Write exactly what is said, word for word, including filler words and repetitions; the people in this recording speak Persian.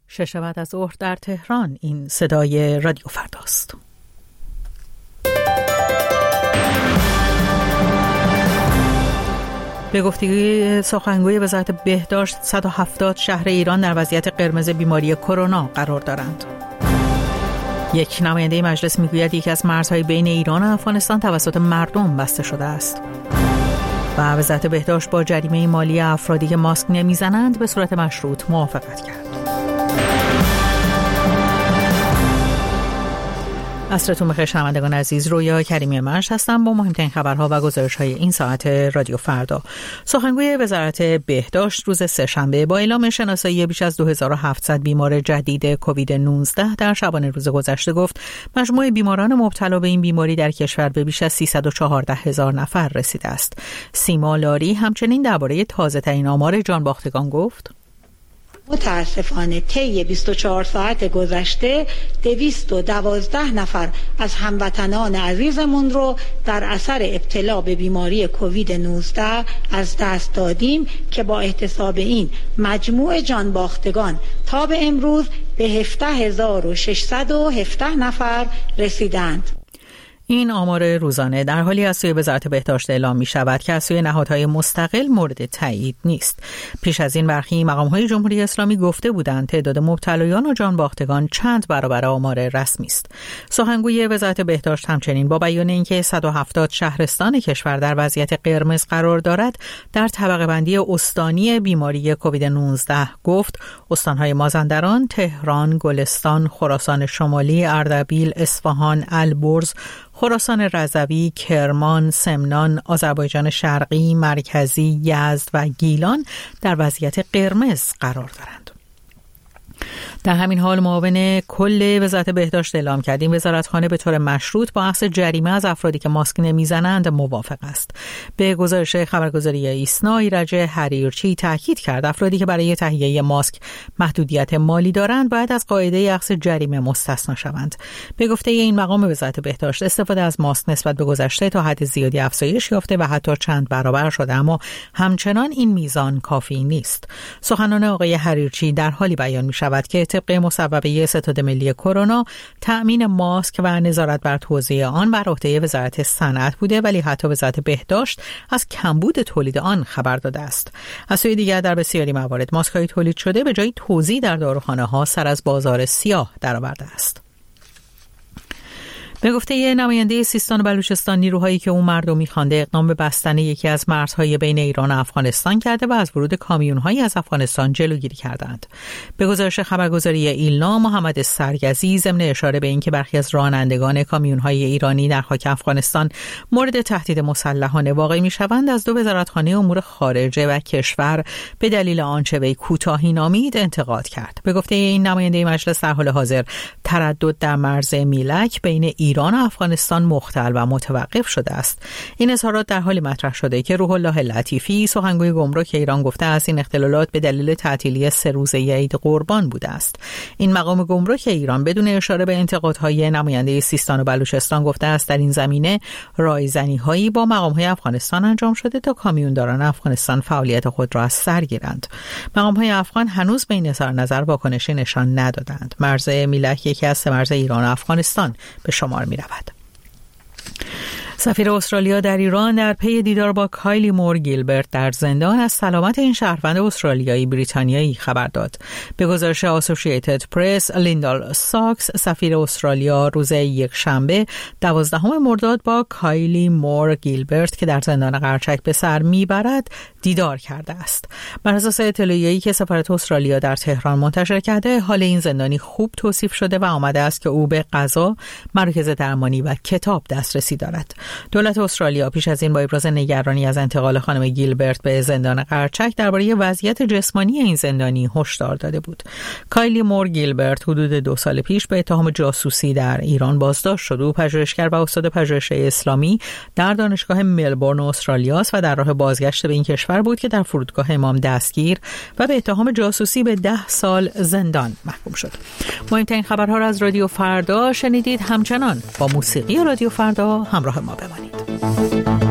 شش بعد از ظهر در تهران. این صدای رادیو فرداست. به گفته سخنگوی وزارت بهداشت، صد و هفتاد شهر ایران در وضعیت قرمز بیماری کرونا قرار دارند. یک نماینده مجلس میگوید یکی از مرزهای بین ایران و افغانستان توسط مردم بسته شده است. و وزارت بهداشت با جریمه مالی افرادی که ماسک نمیزنند به صورت مشروط موافقت کرد. عصرتون بخیر شنوندگان عزیز، رویا کریمی مرش هستم با مهمترین خبرها و گزارش‌های این ساعت رادیو فردا. سخنگوی وزارت بهداشت روز سه‌شنبه با اعلام شناسایی بیش از دو هزار و هفتصد بیمار جدید کووید نوزده در شبانه روز گذشته گفت مجموع بیماران مبتلا به این بیماری در کشور به بیش از سیصد و چهارده هزار نفر رسیده است. سیما لاری همچنین درباره تازه‌ترین آمار جانباختگان گفت: متاسفانه طی بیست و چهار ساعت گذشته دویست و دوازده نفر از هموطنان عزیزمون رو در اثر ابتلا به بیماری کووید نوزده از دست دادیم که با احتساب این مجموع جانباختگان تا به امروز به هفده هزار و ششصد و هفده نفر رسیدند. این آمار روزانه در حالی از سوی وزارت بهداشت اعلام می شود که از سوی نهادهای مستقل مورد تایید نیست. پیش از این برخی مقام‌های جمهوری اسلامی گفته بودند تعداد مبتلایان و جانباختگان چند برابر آمار رسمی است. سخنگوی وزارت بهداشت همچنین با بیان اینکه صد و هفتاد شهرستان کشور در وضعیت قرمز قرار دارد در طبقه بندی استانی بیماری کووید نوزده گفت استان‌های مازندران، تهران، گلستان، خراسان شمالی، اردبیل، اصفهان، البرز، خراسان رضوی، کرمان، سمنان، آذربایجان شرقی، مرکزی، یزد و گیلان در وضعیت قرمز قرار دارند. در همین حال معاون کل وزارت بهداشت اعلام کرد این وزارتخانه به طور مشروط با اخذ جریمه از افرادی که ماسک نمیزنند موافق است. به گزارش خبرگزاری ایسنا، ایرج حریرچی تاکید کرد افرادی که برای تهیه ماسک محدودیت مالی دارند باید از قاعده اخذ جریمه مستثنا شوند. به گفته این مقام وزارت بهداشت استفاده از ماسک نسبت به گذشته تا حد زیادی افزایش یافته و حتی چند برابر شده، اما همچنان این میزان کافی نیست. سخنان آقای حریرچی در حالی بیان می شود که طبق مصوبه ستاد ملی کرونا تأمین ماسک و نظارت بر توزیع آن بر عهده وزارت صنعت بوده، ولی حتی وزارت بهداشت از کمبود تولید آن خبر داده است. از سوی دیگر در بسیاری موارد ماسک‌های تولید شده به جای توزیع در داروخانه‌ها سر از بازار سیاه درآورده است. به گفته نماینده سیستان و بلوچستان، نیروهایی که اون مردمی خوانده اقدام به بستن یکی از مرزهای بین ایران و افغانستان کرده و از ورود کامیون‌هایی از افغانستان جلوگیری کردند. به گزارش خبرگزاری ایلنا، محمد سرگزی ضمن اشاره به اینکه برخی از رانندگان کامیون‌های ایرانی در خاک افغانستان مورد تهدید مسلحانه واقع می‌شوند، از دو وزارتخانه امور خارجه و کشور به دلیل آنچه وی کوتاهی نامید انتقاد کرد. به گفته این نماینده مجلس، در حال حاضر تردد در مرز میلک بین ایران و افغانستان مختل و متوقف شده است. این اظهارات در حالی مطرح شده که روح الله لطیفی، سخنگوی گمرک ایران، گفته است این اختلالات به دلیل تعطیلی سه روزه عید قربان بوده است. این مقام گمرک ایران بدون اشاره به انتقادهای نماینده سیستان و بلوچستان گفته است در این زمینه رایزنی‌هایی با مقام‌های افغانستان انجام شده تا کامیونداران افغانستان فعالیت خود را از سر گیرند. مقام‌های افغان هنوز به این اظهار نظر واکنشی نشان ندادند. مرز میلک یکی از سه مرز ایران و افغانستان به شمار می رود. سفیر استرالیا در ایران در پی دیدار با کایلی مور گیلبرت در زندان از سلامت این شهروند استرالیایی بریتانیایی خبر داد. به گزارش اسوسییتد پرس، لیندال ساکس، سفیر استرالیا روز یک شنبه دوازدهم مرداد با کایلی مور گیلبرت که در زندان قرچک به سر میبرد دیدار کرده است. بر اساس اطلاعیه‌ای که سفارت استرالیا در تهران منتشر کرده، حال این زندانی خوب توصیف شده و آمده است که او به غذا، مراکز درمانی و کتاب دسترسی دارد. دولت استرالیا پیش از این با ابراز نگرانی از انتقال خانم گیلبرت به زندان قرچک درباره وضعیت جسمانی این زندانی هشدار داده بود. کایلی مور گیلبرت حدود دو سال پیش به اتهام جاسوسی در ایران بازداشت شد. او پژوهشگر و استاد پژوهش اسلامی در دانشگاه ملبورن استرالیا است و در راه بازگشت به این کشور بود که در فرودگاه امام دستگیر و به اتهام جاسوسی به ده سال زندان محکوم شد. مهمترین خبرها را از رادیو فردا شنیدید. همچنان با موسیقی رادیو فردا همراه ما بمانید.